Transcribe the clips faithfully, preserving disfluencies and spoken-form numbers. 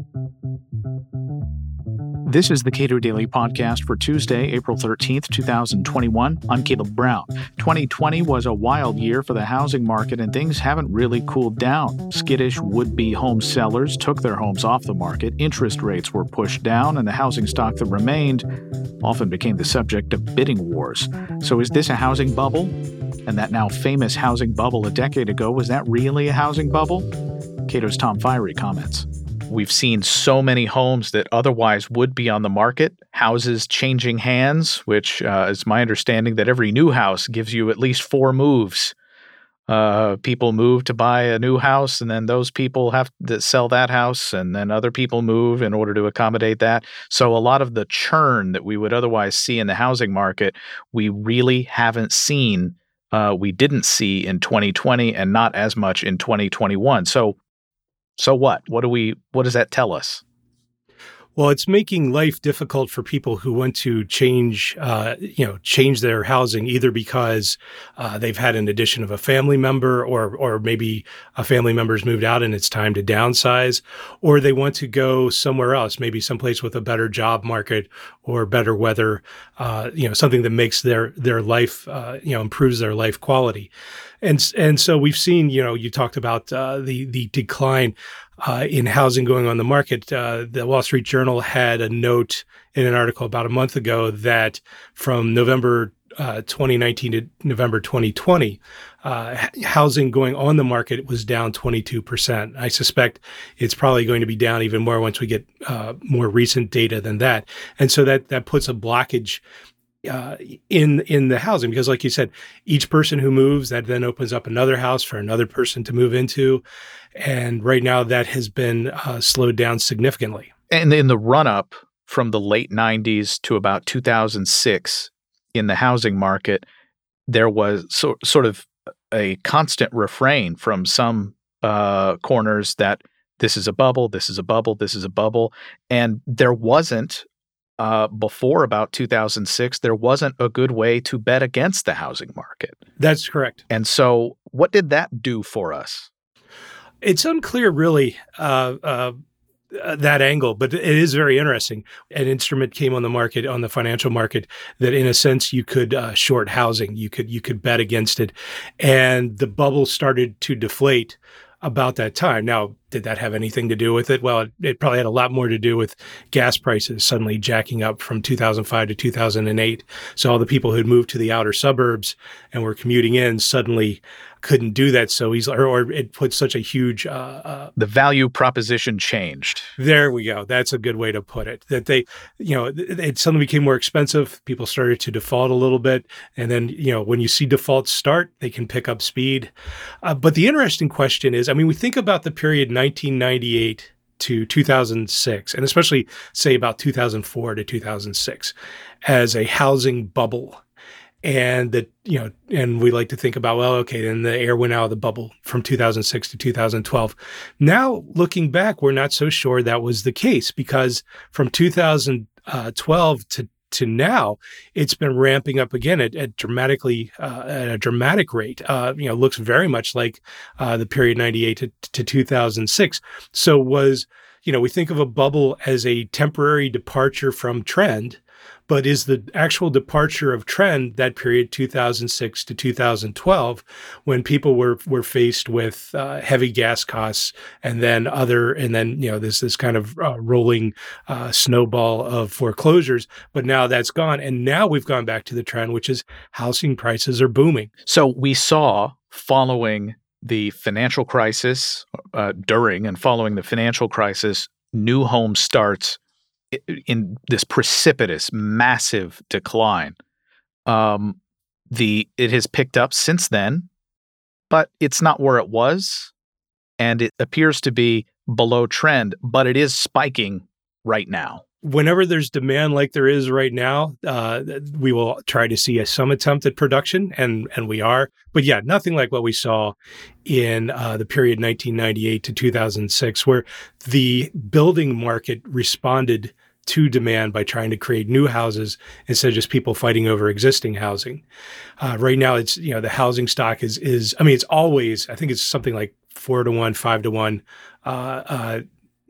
This is the Cato Daily Podcast for Tuesday, April thirteenth, twenty twenty-one. I'm Caleb Brown. twenty twenty was a wild year for the housing market, and things haven't really cooled down. Skittish would-be home sellers took their homes off the market, interest rates were pushed down, and the housing stock that remained often became the subject of bidding wars. So is this a housing bubble? And that now famous housing bubble a decade ago, was that really a housing bubble? Cato's Tom Fiery comments. We've seen so many homes that otherwise would be on the market, houses changing hands, which uh, is my understanding that every new house gives you at least four moves. Uh, people move to buy a new house, and then those people have to sell that house, and then other people move in order to accommodate that. So a lot of the churn that we would otherwise see in the housing market, we really haven't seen. Uh, we didn't see in twenty twenty and not as much in twenty twenty-one. So So what? What do we? What does that tell us? Well, it's making life difficult for people who want to change, uh, you know, change their housing, either because uh, they've had an addition of a family member, or or maybe a family member's moved out and it's time to downsize, or they want to go somewhere else, maybe someplace with a better job market or better weather, uh, you know, something that makes their their life, uh, you know, improves their life quality. And and so we've seen, you know, you talked about uh, the the decline uh, in housing going on the market. Uh, the Wall Street Journal had a note in an article about a month ago that from November uh, twenty nineteen to November twenty twenty, uh, housing going on the market was down twenty-two percent. I suspect it's probably going to be down even more once we get uh, more recent data than that. And so that that puts a blockage Uh, in in the housing, because like you said, each person who moves, that then opens up another house for another person to move into. And right now that has been uh, slowed down significantly. And in the run-up from the late nineties to about two thousand six in the housing market, there was so, sort of a constant refrain from some uh, corners that this is a bubble, this is a bubble, this is a bubble. And there wasn't Uh, before about two thousand six, there wasn't a good way to bet against the housing market. That's correct. And so what did that do for us? It's unclear, really, uh, uh, that angle, but it is very interesting. An instrument came on the market, on the financial market, that in a sense you could uh, short housing. You could, you could bet against it. And the bubble started to deflate about that time. Now, did that have anything to do with it? Well, it, it probably had a lot more to do with gas prices suddenly jacking up from two thousand five to two thousand eight. So all the people who'd moved to the outer suburbs and were commuting in suddenly couldn't do that so easily, or, or it put such a huge... Uh, uh, the value proposition changed. There we go. That's a good way to put it. That they, you know, it, it suddenly became more expensive. People started to default a little bit. And then, you know, when you see defaults start, they can pick up speed. Uh, but the interesting question is, I mean, we think about the period nineteen ninety-eight to two thousand six, and especially say about two thousand four to two thousand six as a housing bubble. And that, you know, and we like to think about, well, okay, then the air went out of the bubble from two thousand six to two thousand twelve. Now, looking back, we're not so sure that was the case, because from two thousand twelve to to now, it's been ramping up again at, at dramatically uh, at a dramatic rate. Uh, you know, looks very much like uh, the period ninety-eight to, to two thousand six. So was, you know, we think of a bubble as a temporary departure from trend. But is the actual departure of trend that period two thousand six to two thousand twelve, when people were were faced with uh, heavy gas costs, and then other, and then you know this this kind of uh, rolling uh, snowball of foreclosures. But now that's gone, and now we've gone back to the trend, which is housing prices are booming. So we saw following the financial crisis, uh, during and following the financial crisis, new home starts in this precipitous, massive decline. Um, the it has picked up since then, but it's not where it was, and it appears to be below trend, but it is spiking right now. Whenever there's demand like there is right now, uh, we will try to see a, some attempt at production, and and we are. But yeah, nothing like what we saw in uh, the period nineteen ninety-eight to two thousand six, where the building market responded to demand by trying to create new houses instead of just people fighting over existing housing. Uh, right now, it's, you know, the housing stock is, is, I mean, it's always, I think it's something like four to one, five to one, uh, uh,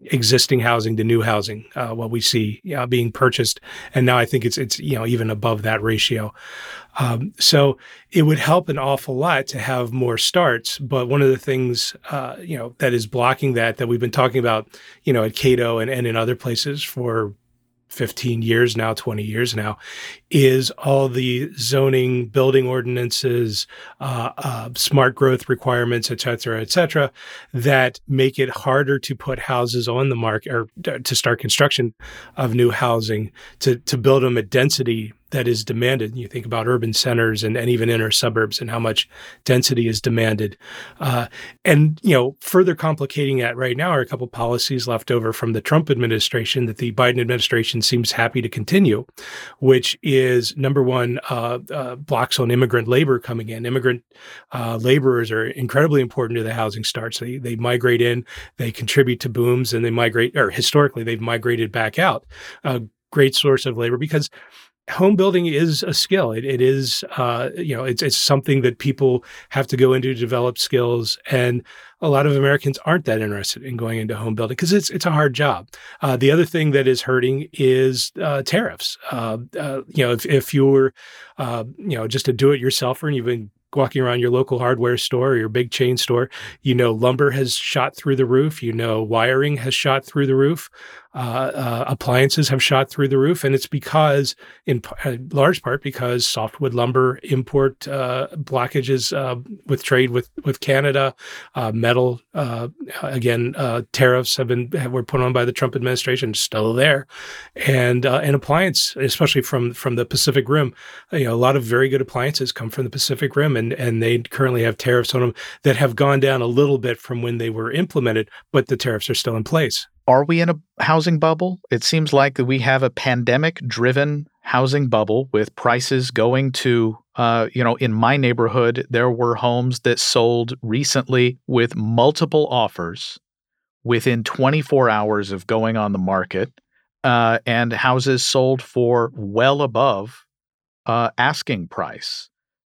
existing housing to new housing, uh, what we see uh, being purchased. And now I think it's, it's, you know, even above that ratio. Um, so it would help an awful lot to have more starts. But one of the things, uh, you know, that is blocking that, that we've been talking about, you know, at Cato and, and in other places for fifteen years now, twenty years now, is all the zoning, building ordinances, uh, uh, smart growth requirements, et cetera, et cetera, that make it harder to put houses on the market or to start construction of new housing, to, to build them at density that is demanded. You think about urban centers and, and even inner suburbs and how much density is demanded. Uh, and, you know, further complicating that right now are a couple policies left over from the Trump administration that the Biden administration seems happy to continue, which is, number one, uh, uh, blocks on immigrant labor coming in. Immigrant uh, laborers are incredibly important to the housing starts. They, they migrate in, they contribute to booms, and they migrate, or historically, they've migrated back out. A great source of labor because home building is a skill. It, it is, uh, you know, it's, it's something that people have to go into to develop skills. And a lot of Americans aren't that interested in going into home building because it's, it's a hard job. Uh, the other thing that is hurting is uh, tariffs. Uh, uh, you know, if, if you were, uh, you know, just a do-it-yourselfer and you've been walking around your local hardware store or your big chain store, you know, lumber has shot through the roof, you know, wiring has shot through the roof, uh, uh, appliances have shot through the roof. And it's because, in p- large part, because softwood lumber import uh, blockages uh, with trade with, with Canada, uh, metal, uh, again, uh, tariffs have been, were put on by the Trump administration, still there. And, uh, and appliance, especially from, from the Pacific Rim, you know, a lot of very good appliances come from the Pacific Rim. And And, and they currently have tariffs on them that have gone down a little bit from when they were implemented, but the tariffs are still in place. Are we in a housing bubble? It seems like we have a pandemic-driven housing bubble with prices going to, uh, you know, in my neighborhood, there were homes that sold recently with multiple offers within twenty-four hours of going on the market, uh, and houses sold for well above uh, asking price.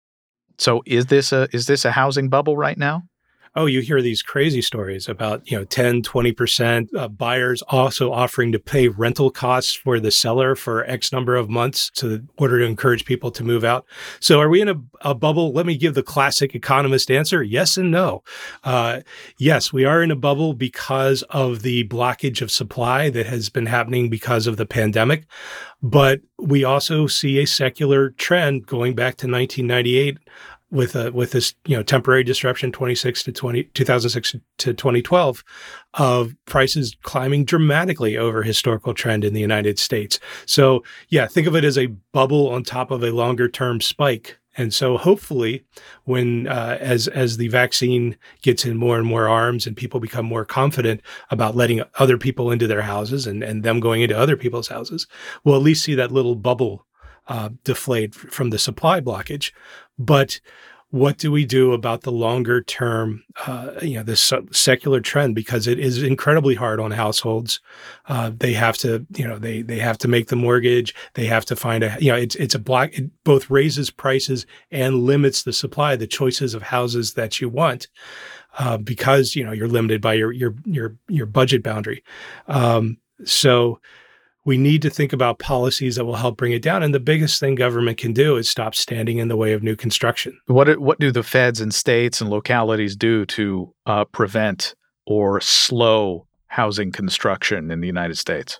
So is this a is this a housing bubble right now? Oh, you hear these crazy stories about, you know, ten, twenty percent uh, buyers also offering to pay rental costs for the seller for X number of months to in order to encourage people to move out. So are we in a, a bubble? Let me give the classic economist answer. Yes and no. Uh, yes, we are in a bubble because of the blockage of supply that has been happening because of the pandemic. But we also see a secular trend going back to nineteen ninety-eight with a, with this, you know, temporary disruption, twenty-six to twenty, two thousand six to twenty twelve, of prices climbing dramatically over historical trend in the United States. So yeah, think of it as a bubble on top of a longer term spike. And so hopefully when, uh, as, as the vaccine gets in more and more arms and people become more confident about letting other people into their houses and, and them going into other people's houses, we'll at least see that little bubble uh, deflate from the supply blockage. But what do we do about the longer term, uh, you know, this secular trend? Because it is incredibly hard on households. Uh, they have to, you know, they they have to make the mortgage. They have to find a, you know, it's it's a block. It both raises prices and limits the supply, the choices of houses that you want, uh, because you know you're limited by your your your your budget boundary. Um, so. We need to think about policies that will help bring it down. And the biggest thing government can do is stop standing in the way of new construction. What what do the feds and states and localities do to uh, prevent or slow housing construction in the United States?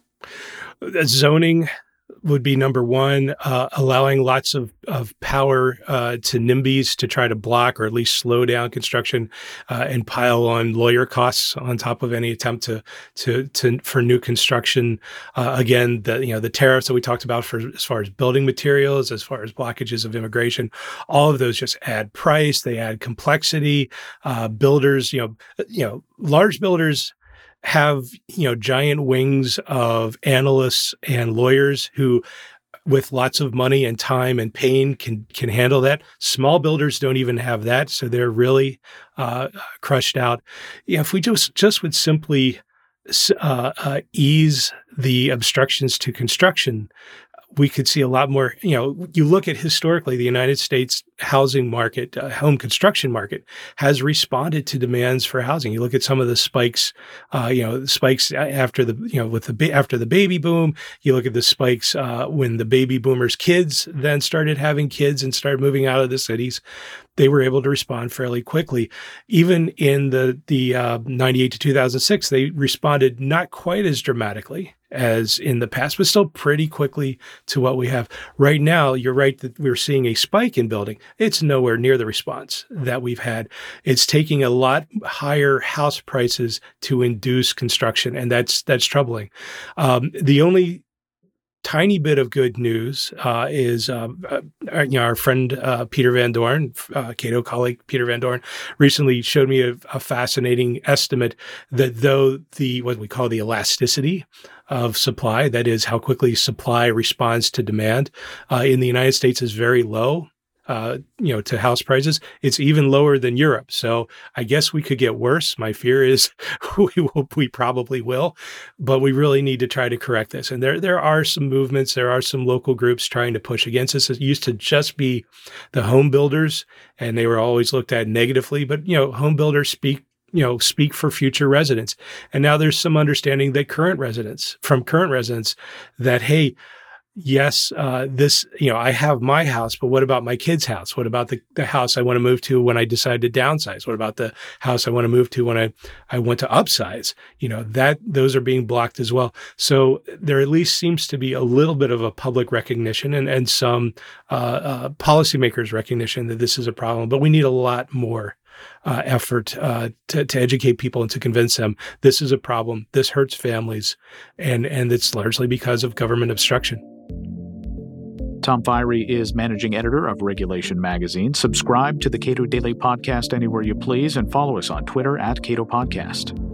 Zoning would be number one, uh, allowing lots of, of power uh, to NIMBYs to try to block or at least slow down construction uh, and pile on lawyer costs on top of any attempt to to, to for new construction. Uh, again, the you know the tariffs that we talked about for as far as building materials, as far as blockages of immigration, all of those just add price. They add complexity. Uh, builders, you know, you know, large builders have, you know, giant wings of analysts and lawyers who, with lots of money and time and pain, can can handle that. Small builders don't even have that, so they're really uh, crushed out. Yeah, if we just just would simply uh, uh, ease the obstructions to construction, we could see a lot more. You know, you look at historically, the United States housing market, uh, home construction market has responded to demands for housing. You look at some of the spikes, uh, you know, the spikes after the, you know, with the, ba- after the baby boom, you look at the spikes uh, when the baby boomers' kids then started having kids and started moving out of the cities. They were able to respond fairly quickly. Even in the, the uh, ninety-eight to two thousand six, they responded not quite as dramatically as in the past, but still pretty quickly to what we have. Right now, you're right that we're seeing a spike in building. It's nowhere near the response that we've had. It's taking a lot higher house prices to induce construction, and that's that's troubling. Um, the only tiny bit of good news uh, is, uh, uh, you know, our friend uh, Peter Van Dorn, uh, Cato colleague Peter Van Dorn, recently showed me a, a fascinating estimate that though the what we call the elasticity of supply, that is how quickly supply responds to demand, uh, in the United States is very low. Uh, you know, to house prices, it's even lower than Europe. So I guess we could get worse. My fear is we will, we probably will, but we really need to try to correct this. And there, there are some movements. There are some local groups trying to push against this. It used to just be the home builders, and they were always looked at negatively. But you know, home builders speak. you know, speak for future residents. And now there's some understanding that current residents, from current residents, that, hey, yes, uh, this, you know, I have my house, but what about my kid's house? What about the, the house I want to move to when I decide to downsize? What about the house I want to move to when I, I want to upsize? You know, that those are being blocked as well. So there at least seems to be a little bit of a public recognition and, and some uh, uh, policymakers' recognition that this is a problem, but we need a lot more Uh, effort uh, to, to educate people and to convince them this is a problem, this hurts families, and, and it's largely because of government obstruction. Tom Firey is managing editor of Regulation Magazine. Subscribe to the Cato Daily Podcast anywhere you please and follow us on Twitter at Cato Podcast.